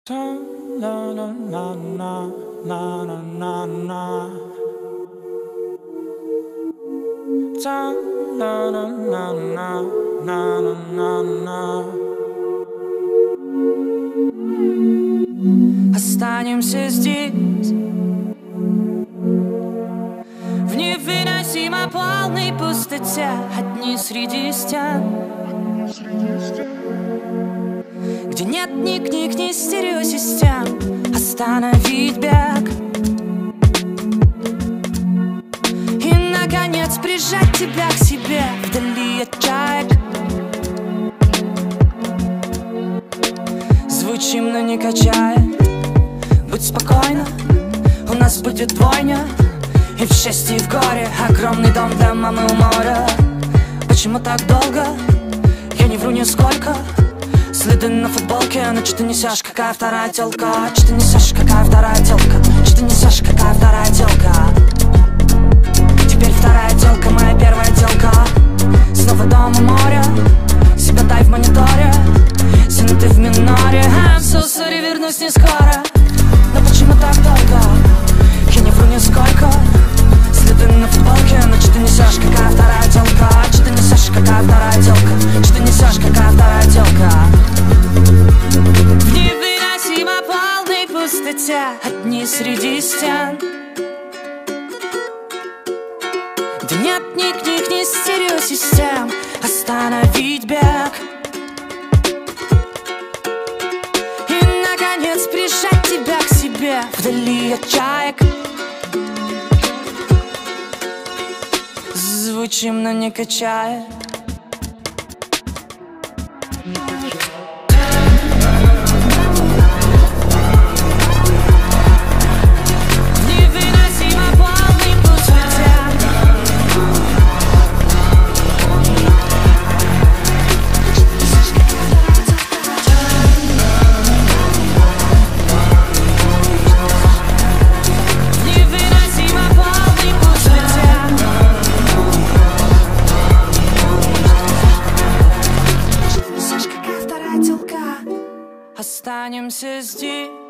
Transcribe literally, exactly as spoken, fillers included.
Останемся здесь, в невыносимо полной пустоте, одни среди стен, где нет ни книг, ни стереосистем. Остановить бег и, наконец, прижать тебя к себе вдали от чаек. Звучим, но не качает. Будь спокойна, у нас будет двойня, и в счастье, и в горе огромный дом для мамы у моря. Почему так долго? Я не вру нисколько. Следы на футболке, но что ты несешь, какая вторая телка? Что ты несешь, какая вторая телка? Что ты несешь, какая вторая телка? Теперь вторая телка, моя первая телка. Снова дом у моря, себя дай в мониторе. Синты в миноре, I'm so sorry, вернусь не скоро. Но почему так долго? Я не вру нисколько. Следы на футболке, но что ты несешь, какая вторая телка? Что ты несешь, какая вторая телка? Что ты несешь, какая вторая телка? В невыносимо полной пустоте, одни среди стен, где нет ни книг, ни стереосистем. Остановить бег и, наконец, прижать тебя к себе вдали от чаек. Звучим, но не качает. Останемся здесь.